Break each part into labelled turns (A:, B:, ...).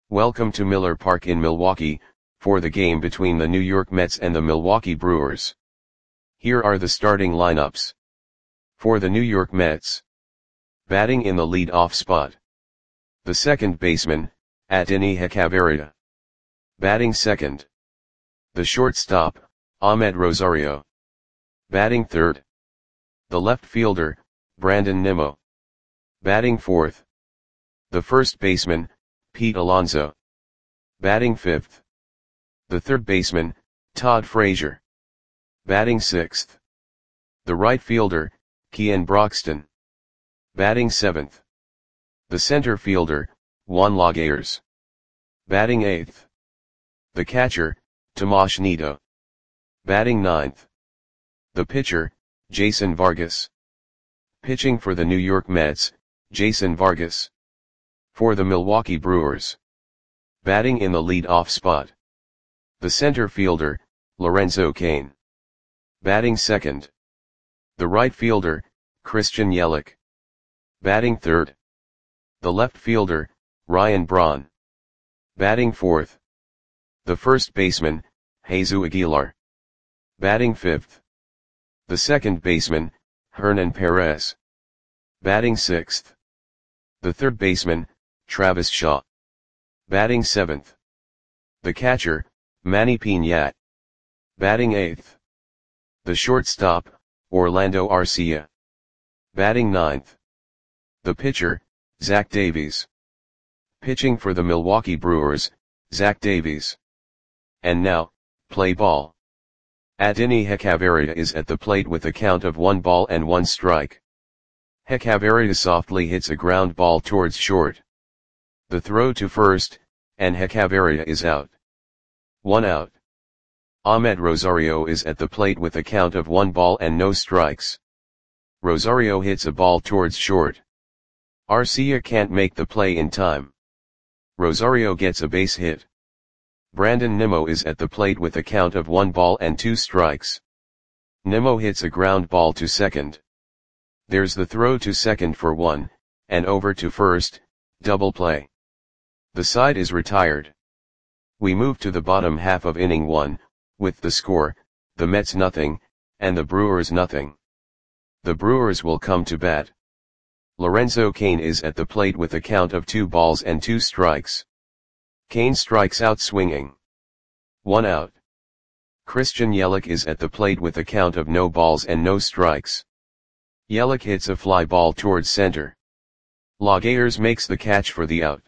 A: Welcome to Miller Park in Milwaukee, for the game between the New York Mets and the Milwaukee Brewers. Here are the starting lineups. For the New York Mets. Batting in the lead-off spot. The second baseman, Adeiny Hechavarria. Batting second. The shortstop, Amed Rosario. Batting third. The left fielder, Brandon Nimmo. Batting fourth. The first baseman, Pete Alonso. Batting fifth. The third baseman, Todd Frazier. Batting sixth. The right fielder, Keon Broxton. Batting seventh. The center fielder, Juan Lagares. Batting eighth. The catcher, Tomas Nido. Batting ninth. The pitcher, Jason Vargas. Pitching for the New York Mets, Jason Vargas. For the Milwaukee Brewers. Batting in the lead-off spot. The center fielder, Lorenzo Cain. Batting second. The right fielder, Christian Yelich. Batting third. The left fielder, Ryan Braun. Batting fourth. The first baseman, Jesus Aguilar. Batting fifth. The second baseman, Hernan Perez. Batting sixth. The third baseman, Travis Shaw. Batting seventh. The catcher, Manny Piñat. Batting eighth. The shortstop, Orlando Arcia. Batting ninth. The pitcher, Zach Davies. Pitching for the Milwaukee Brewers, Zach Davies. And now, play ball. Adeiny Hechavarria is at the plate with a count of 1-1 strike. Hechavarria softly hits a ground ball towards short. The throw to first, and Hechavarria is out. 1 out. Amed Rosario is at the plate with a count of 1-0 strikes. Rosario hits a ball towards short. Arcia can't make the play in time. Rosario gets a base hit. Brandon Nimmo is at the plate with a count of 1-2 strikes. Nimmo hits a ground ball to second. There's the throw to second for 1, and over to first, double play. The side is retired. We move to the bottom half of inning 1, with the score, the Mets nothing, and the Brewers nothing. The Brewers will come to bat. Lorenzo Cain is at the plate with a count of 2-2 strikes. Cain strikes out swinging. 1 out. Christian Yelich is at the plate with a count of no balls and no strikes. Yelich hits a fly ball towards center. Lagares makes the catch for the out.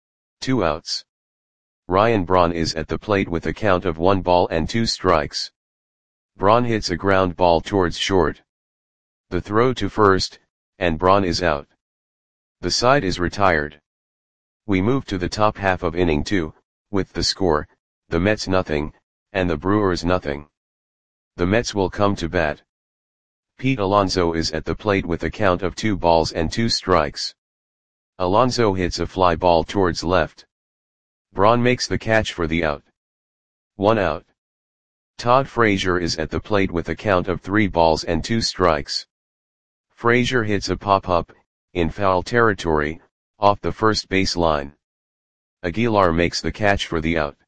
A: 2 outs. Ryan Braun is at the plate with a count of 1-2 strikes. Braun hits a ground ball towards short. The throw to first, and Braun is out. The side is retired. We move to the top half of inning 2, with the score, the Mets nothing, and the Brewers nothing. The Mets will come to bat. Pete Alonso is at the plate with a count of 2-2 strikes. Alonso hits a fly ball towards left. Braun makes the catch for the out. 1 out. Todd Frazier is at the plate with a count of 3-2 strikes. Frazier hits a pop-up, in foul territory, off the first base line. Aguilar makes the catch for the out.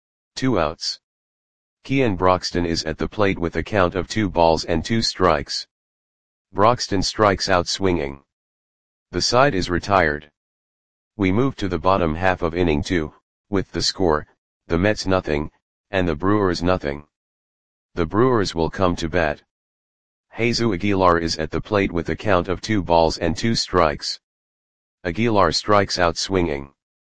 A: 2 outs. Keon Broxton is at the plate with a count of 2-2 strikes. Broxton strikes out swinging. The side is retired. We move to the bottom half of inning 2, with the score, the Mets nothing, and the Brewers nothing. The Brewers will come to bat. Jesus Aguilar is at the plate with a count of 2-2 strikes. Aguilar strikes out swinging.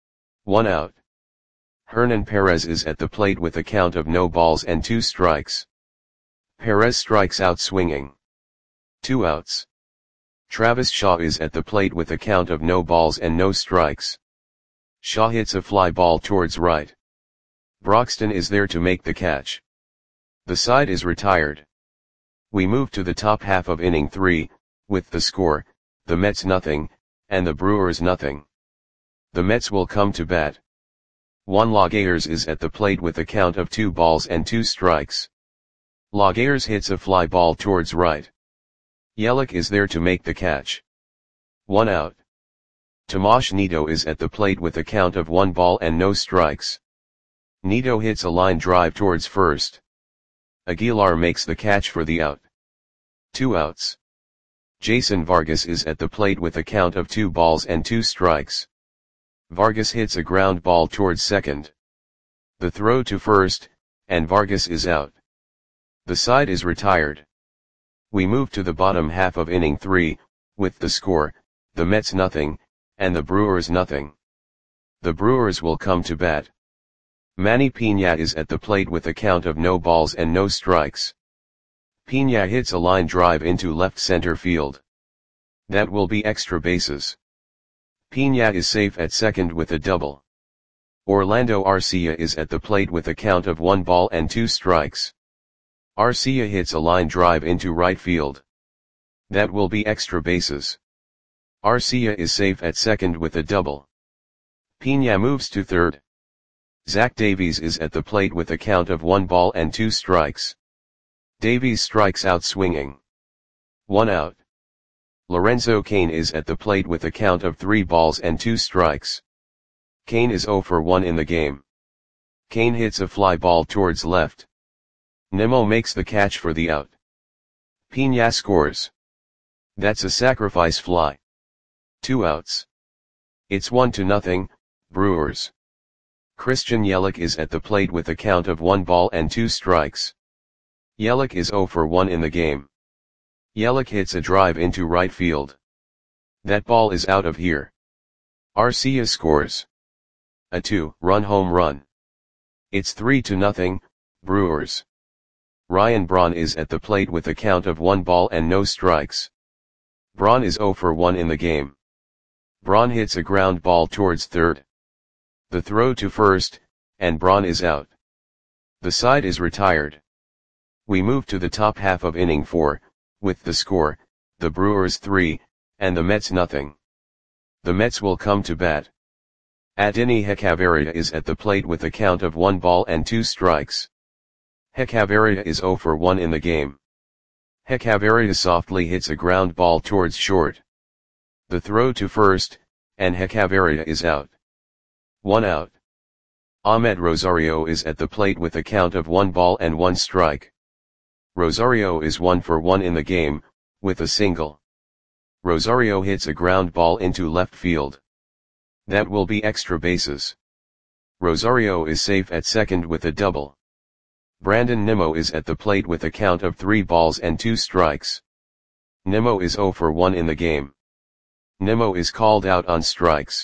A: 1 out. Hernan Perez is at the plate with a count of no balls and 2 strikes. Perez strikes out swinging. 2 outs. Travis Shaw is at the plate with a count of no balls and no strikes. Shaw hits a fly ball towards right. Broxton is there to make the catch. The side is retired. We move to the top half of inning 3, with the score, the Mets nothing, and the Brewers nothing. The Mets will come to bat. Juan Lagares is at the plate with a count of 2-2 strikes. Lagares hits a fly ball towards right. Yelich is there to make the catch. 1 out. Tomasz Nito is at the plate with a count of 1 ball and no strikes. Nito hits a line drive towards first. Aguilar makes the catch for the out. 2 outs. Jason Vargas is at the plate with a count of 2 balls and 2 strikes. Vargas hits a ground ball towards second. The throw to first, and Vargas is out. The side is retired. We move to the bottom half of inning 3, with the score, the Mets nothing, and the Brewers nothing. The Brewers will come to bat. Manny Piña is at the plate with a count of no balls and no strikes. Piña hits a line drive into left center field. That will be extra bases. Piña is safe at second with a double. Orlando Arcia is at the plate with a count of 1 ball and 2 strikes. Arcia hits a line drive into right field. That will be extra bases. Arcia is safe at second with a double. Piña moves to third. Zach Davies is at the plate with a count of 1 ball and 2 strikes. Davies strikes out swinging. 1 out. Lorenzo Cain is at the plate with a count of 3 balls and 2 strikes. Cain is 0 for 1 in the game. Cain hits a fly ball towards left. Nimmo makes the catch for the out. Piña scores. That's a sacrifice fly. 2 outs. It's 1-0, Brewers. Christian Yelich is at the plate with a count of 1 ball and 2 strikes. Yelich is 0 for 1 in the game. Yelich hits a drive into right field. That ball is out of here. Arcia scores. A 2-run home run. It's 3-0, Brewers. Ryan Braun is at the plate with a count of 1 ball and no strikes. Braun is 0 for 1 in the game. Braun hits a ground ball towards third. The throw to first, and Braun is out. The side is retired. We move to the top half of inning 4, with the score, the Brewers 3, and the Mets nothing. The Mets will come to bat. Adeiny Hechavarria is at the plate with a count of 1 ball and 2 strikes. Hechavarria is 0 for 1 in the game. Hechavarria softly hits a ground ball towards short. The throw to first, and Hechavarria is out. 1 out. Ahmed Rosario is at the plate with a count of 1 ball and 1 strike. Rosario is 1 for 1 in the game, with a single. Rosario hits a ground ball into left field. That will be extra bases. Rosario is safe at second with a double. Brandon Nimmo is at the plate with a count of 3 balls and 2 strikes. Nimmo is 0 for 1 in the game. Nimmo is called out on strikes.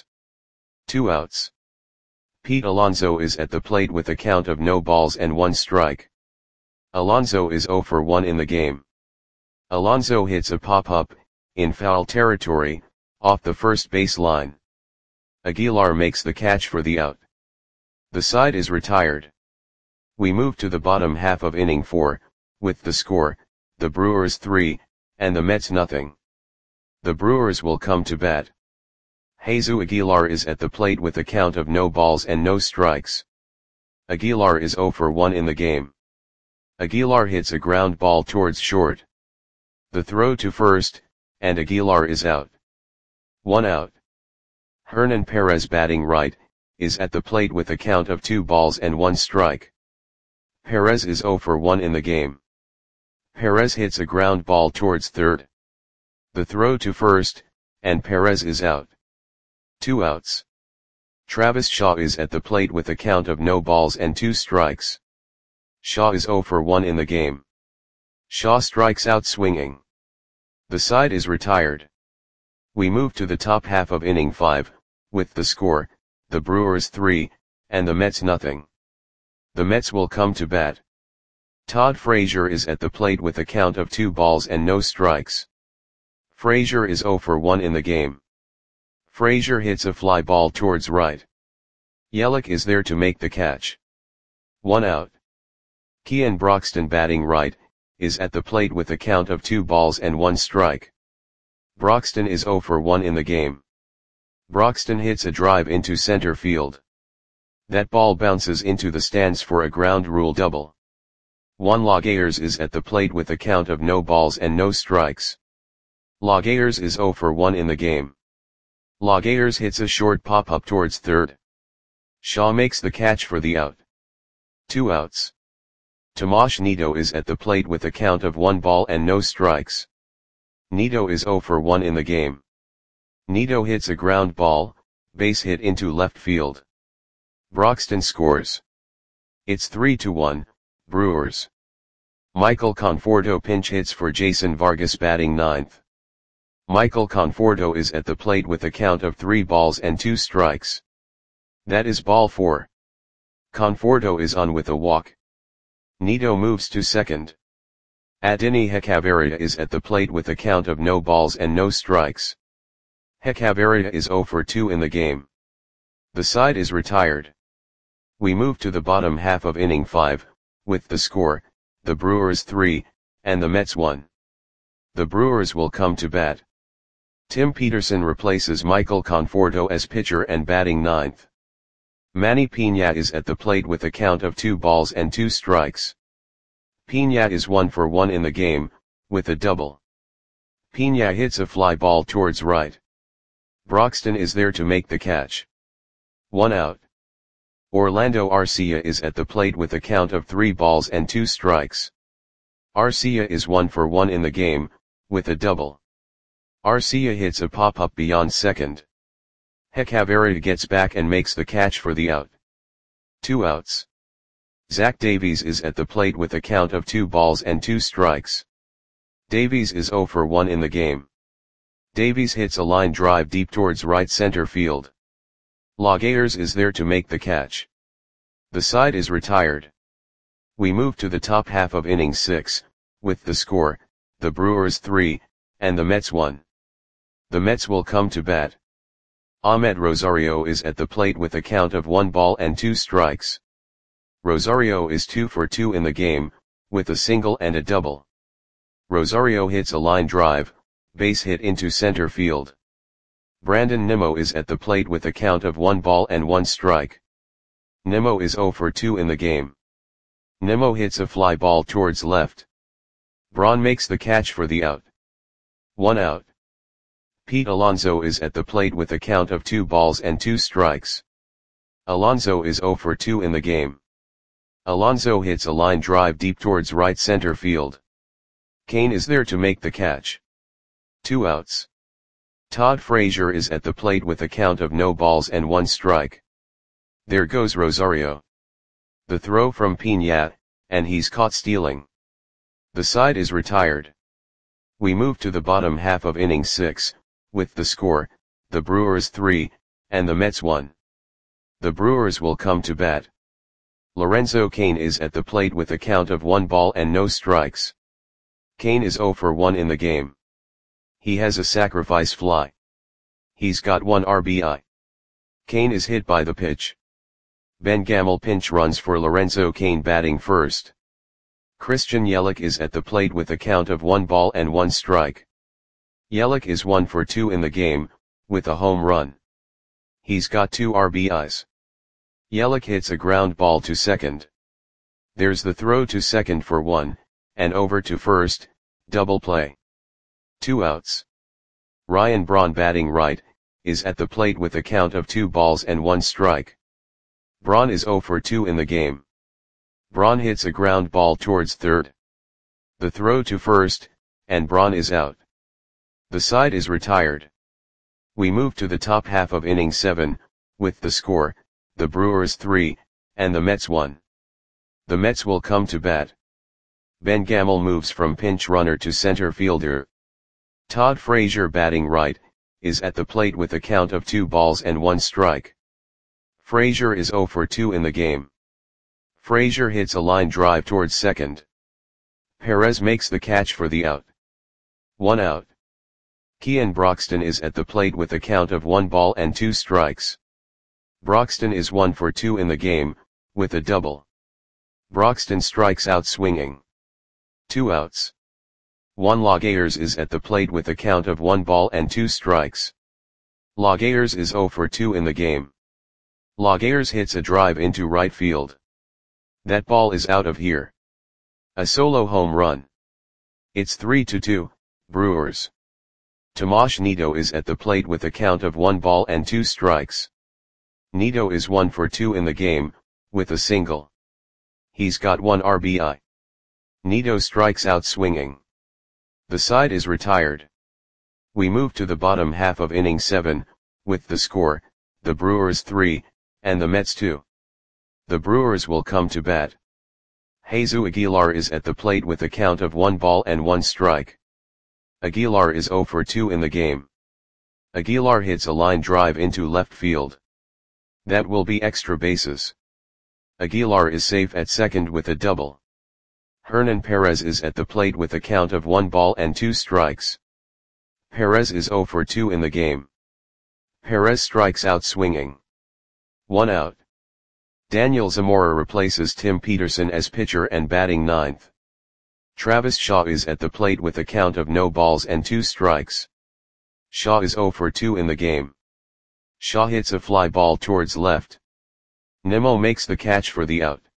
A: 2 outs. Pete Alonso is at the plate with a count of no balls and 1 strike. Alonso is 0 for 1 in the game. Alonso hits a pop-up, in foul territory, off the first base line. Aguilar makes the catch for the out. The side is retired. We move to the bottom half of inning 4, with the score, the Brewers 3, and the Mets nothing. The Brewers will come to bat. Jesus Aguilar is at the plate with a count of no balls and no strikes. Aguilar is 0 for 1 in the game. Aguilar hits a ground ball towards short. The throw to first, and Aguilar is out. 1 out. Hernan Perez batting right, is at the plate with a count of 2 balls and 1 strike. Perez is 0 for 1 in the game. Perez hits a ground ball towards third. The throw to first, and Perez is out. 2 outs. Travis Shaw is at the plate with a count of no balls and 2 strikes. Shaw is 0 for 1 in the game. Shaw strikes out swinging. The side is retired. We move to the top half of inning 5, with the score, the Brewers 3, and the Mets nothing. The Mets will come to bat. Todd Frazier is at the plate with a count of 2 balls and no strikes. Frazier is 0 for 1 in the game. Frazier hits a fly ball towards right. Yelich is there to make the catch. 1 out. Kean Broxton batting right, is at the plate with a count of 2 balls and 1 strike. Broxton is 0 for 1 in the game. Broxton hits a drive into center field. That ball bounces into the stands for a ground rule double. Juan Lagares is at the plate with a count of no balls and no strikes. Lagares is 0 for 1 in the game. Laguerre hits a short pop-up towards third. Shaw makes the catch for the out. 2 outs. Tomas Nido is at the plate with a count of 1 ball and no strikes. Nido is 0 for 1 in the game. Nido hits a ground ball, base hit into left field. Broxton scores. It's 3-1, Brewers. Michael Conforto pinch hits for Jason Vargas batting ninth. Michael Conforto is at the plate with a count of 3 balls and 2 strikes. That is ball 4. Conforto is on with a walk. Nido moves to second. Adini Hechavarria is at the plate with a count of no balls and no strikes. Hechavarria is 0 for 2 in the game. The side is retired. We move to the bottom half of inning 5, with the score, the Brewers 3, and the Mets 1. The Brewers will come to bat. Tim Peterson replaces Michael Conforto as pitcher and batting ninth. Manny Piña is at the plate with a count of 2 balls and 2 strikes. Piña is 1 for 1 in the game, with a double. Piña hits a fly ball towards right. Broxton is there to make the catch. 1 out. Orlando Arcia is at the plate with a count of 3 balls and 2 strikes. Arcia is 1 for 1 in the game, with a double. Arcia hits a pop-up beyond second. Hechavarria gets back and makes the catch for the out. 2 outs. Zach Davies is at the plate with a count of 2 balls and 2 strikes. Davies is 0 for 1 in the game. Davies hits a line drive deep towards right center field. Laguerre is there to make the catch. The side is retired. We move to the top half of inning 6, with the score, the Brewers 3, and the Mets 1. The Mets will come to bat. Ahmed Rosario is at the plate with a count of 1 ball and 2 strikes. Rosario is 2 for 2 in the game, with a single and a double. Rosario hits a line drive, base hit into center field. Brandon Nimmo is at the plate with a count of 1 ball and 1 strike. Nimmo is 0 for 2 in the game. Nimmo hits a fly ball towards left. Braun makes the catch for the out. 1 out. Pete Alonso is at the plate with a count of 2 balls and 2 strikes. Alonso is 0 for 2 in the game. Alonso hits a line drive deep towards right center field. Kane is there to make the catch. 2 outs. Todd Frazier is at the plate with a count of no balls and 1 strike. There goes Rosario. The throw from Piña, and he's caught stealing. The side is retired. We move to the bottom half of inning 6, with the score, the Brewers 3, and the Mets 1. The Brewers will come to bat. Lorenzo Cain is at the plate with a count of 1 ball and no strikes. Cain is 0 for 1 in the game. He has a sacrifice fly. He's got 1 RBI. Cain is hit by the pitch. Ben Gamel pinch runs for Lorenzo Cain batting first. Christian Yelich is at the plate with a count of 1 ball and 1 strike. Yelich is 1 for 2 in the game, with a home run. He's got 2 RBIs. Yelich hits a ground ball to second. There's the throw to second for 1, and over to first, double play. 2 outs. Ryan Braun batting right, is at the plate with a count of 2 balls and 1 strike. Braun is 0 for 2 in the game. Braun hits a ground ball towards third. The throw to first, and Braun is out. The side is retired. We move to the top half of inning 7, with the score, the Brewers 3, and the Mets 1. The Mets will come to bat. Ben Gamel moves from pinch runner to center fielder. Todd Frazier batting right, is at the plate with a count of 2 balls and 1 strike. Frazier is 0 for 2 in the game. Frazier hits a line drive towards second. Perez makes the catch for the out. 1 out. Kean Broxton is at the plate with a count of 1 ball and 2 strikes. Broxton is 1 for 2 in the game, with a double. Broxton strikes out swinging. 2 outs. Juan Laguerre is at the plate with a count of 1 ball and 2 strikes. Laguerre is 0 for 2 in the game. Laguerre hits a drive into right field. That ball is out of here. A solo home run. It's 3-2, Brewers. Tomas Nido is at the plate with a count of 1 ball and 2 strikes. Nido is 1 for 2 in the game, with a single. He's got 1 RBI. Nido strikes out swinging. The side is retired. We move to the bottom half of inning 7, with the score, the Brewers 3, and the Mets 2. The Brewers will come to bat. Jesus Aguilar is at the plate with a count of 1 ball and 1 strike. Aguilar is 0 for 2 in the game. Aguilar hits a line drive into left field. That will be extra bases. Aguilar is safe at second with a double. Hernan Perez is at the plate with a count of 1 ball and 2 strikes. Perez is 0 for 2 in the game. Perez strikes out swinging. 1 out. Daniel Zamora replaces Tim Peterson as pitcher and batting ninth. Travis Shaw is at the plate with a count of no balls and 2 strikes. Shaw is 0 for 2 in the game. Shaw hits a fly ball towards left. Nimmo makes the catch for the out.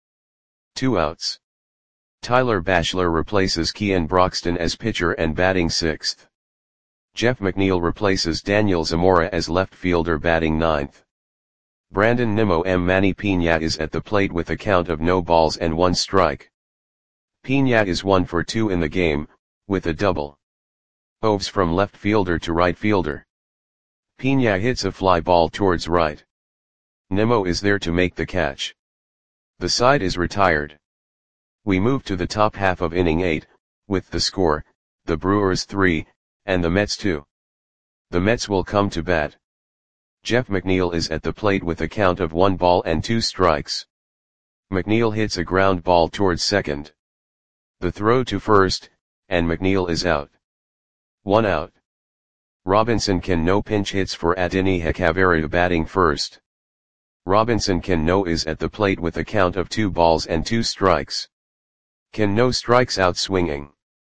A: 2 outs. Tyler Bachelor replaces Kean Broxton as pitcher and batting sixth. Jeff McNeil replaces Daniel Zamora as left fielder batting ninth. Brandon Nimmo M. Manny Piña is at the plate with a count of no balls and 1 strike. Piña is 1 for 2 in the game, with a double. Moves from left fielder to right fielder. Piña hits a fly ball towards right. Nimmo is there to make the catch. The side is retired. We move to the top half of inning 8, with the score, the Brewers 3, and the Mets 2. The Mets will come to bat. Jeff McNeil is at the plate with a count of 1 ball and 2 strikes. McNeil hits a ground ball towards second. The throw to first, and McNeil is out. 1 out. Robinson Cano pinch hits for Adini Hechavarria batting first. Robinson Cano is at the plate with a count of 2 balls and 2 strikes. Cano strikes out swinging.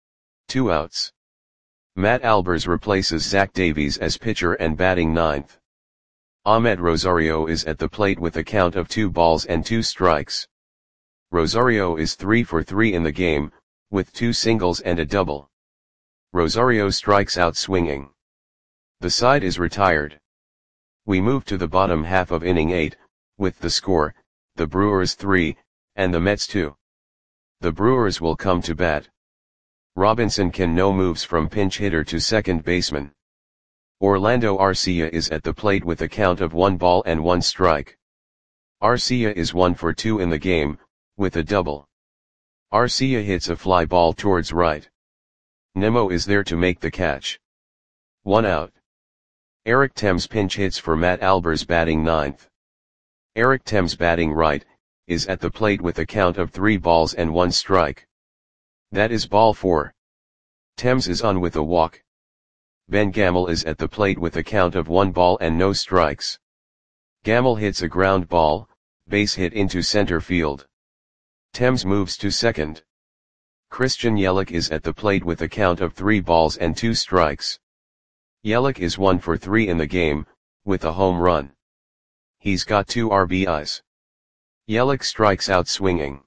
A: 2 outs. Matt Albers replaces Zach Davies as pitcher and batting ninth. Ahmed Rosario is at the plate with a count of 2 balls and 2 strikes. Rosario is 3 for 3 in the game, with 2 singles and a double. Rosario strikes out swinging. The side is retired. We move to the bottom half of inning 8, with the score, the Brewers 3, and the Mets 2. The Brewers will come to bat. Robinson Cano moves from pinch hitter to second baseman. Orlando Arcia is at the plate with a count of 1 ball and 1 strike. Arcia is 1 for 2 in the game, with a double. Arcia hits a fly ball towards right. Nimmo is there to make the catch. 1 out. Eric Thames pinch hits for Matt Albers batting ninth. Eric Thames batting right, is at the plate with a count of 3 balls and 1 strike. That is ball 4. Thames is on with a walk. Ben Gamel is at the plate with a count of 1 ball and no strikes. Gamel hits a ground ball, base hit into center field. Thames moves to second. Christian Yelich is at the plate with a count of 3 balls and 2 strikes. Yelich is 1 for 3 in the game, with a home run. He's got 2 RBIs. Yelich strikes out swinging.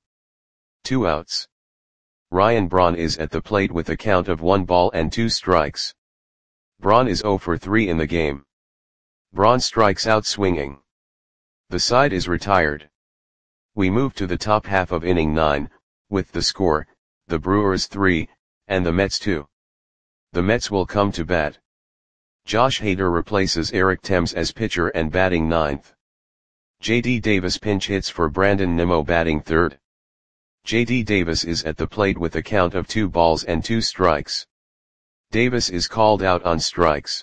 A: 2 outs. Ryan Braun is at the plate with a count of 1 ball and 2 strikes. Braun is 0 for 3 in the game. Braun strikes out swinging. The side is retired. We move to the top half of inning 9, with the score, the Brewers 3, and the Mets 2. The Mets will come to bat. Josh Hader replaces Eric Thames as pitcher and batting ninth. J.D. Davis pinch hits for Brandon Nimmo batting third. J.D. Davis is at the plate with a count of 2 balls and 2 strikes. Davis is called out on strikes.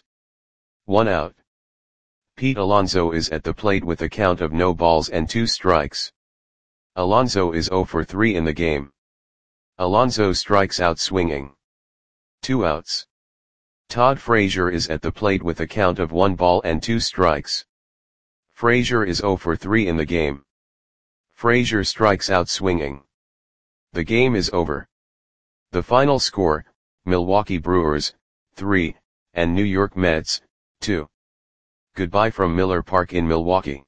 A: 1 out. Pete Alonso is at the plate with a count of no balls and 2 strikes. Alonso is 0 for 3 in the game. Alonso strikes out swinging. 2 outs. Todd Frazier is at the plate with a count of 1 ball and 2 strikes. Frazier is 0 for 3 in the game. Frazier strikes out swinging. The game is over. The final score, Milwaukee Brewers, 3, and New York Mets, 2. Goodbye from Miller Park in Milwaukee.